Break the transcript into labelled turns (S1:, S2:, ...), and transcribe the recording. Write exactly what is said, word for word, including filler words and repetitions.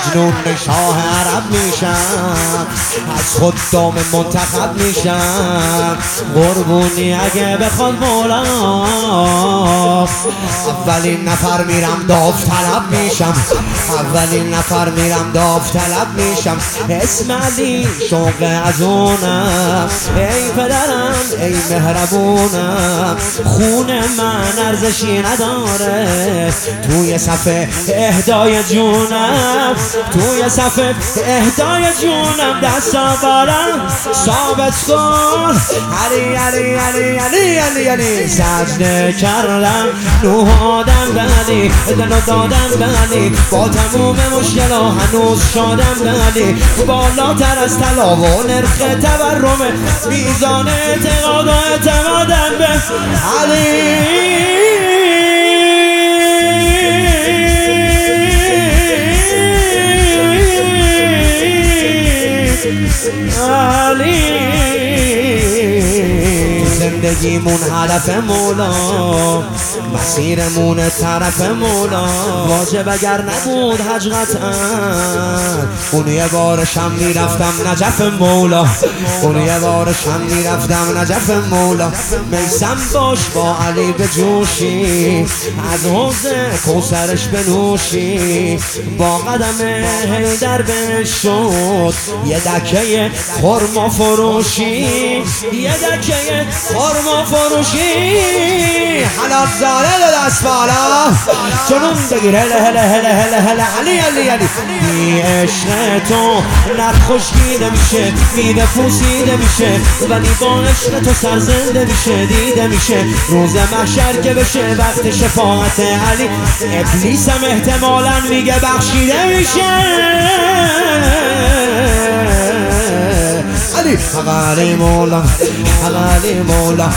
S1: مجنون شاه عرب میشم، از خدام منتخب میشم. قربونی اگه بخواد مولا، اولین نفر میرم داوطلب میشم، اولین نفر میرم داوطلب میشم. اسم علی شوق از اونم، ای پدرم ای مهربونم. خون من ارزشی نداره توی صفحه اهدای جونم، توی صفحه اهدای جونم. دستا بارم ثابت کن، علی علی علی علی علی علی. سجده کردم نوهادم به علی، دلو دادم به علی، با تموم مشکلا هنوز شادم به علی. بالاتر از طلا و نرخ تورم، میزان اعتقاد و اعتمادم به علی. علی زندگیمون هدف مولا، مسیرمون طرف مولا. واجب اگر نبود حج قطعا، اون یه بارشم میرفتم نجف مولا، اون یه بارشم میرفتم نجف مولا. میسم باش با علی به جوشی، از حوض کوثرش بنوشی. با قدم حیدر بهش شد یه دکه خرما فروشی، یه دکه خرما فروشی. حلال زاده دو دست بالا، جنون بگیر هله هله هله هله هله. علی علی علی بی عشق تو نر خشکیده میشه، میده پوسیده میشه، ولی با عشق تو سر زنده میشه، دیده میشه. روز محشر که بشه وقت شفاعت علی، ابلیس هم احتمالاً میگه بخشیده میشه. علی حق علی مولا، حق علی مولا.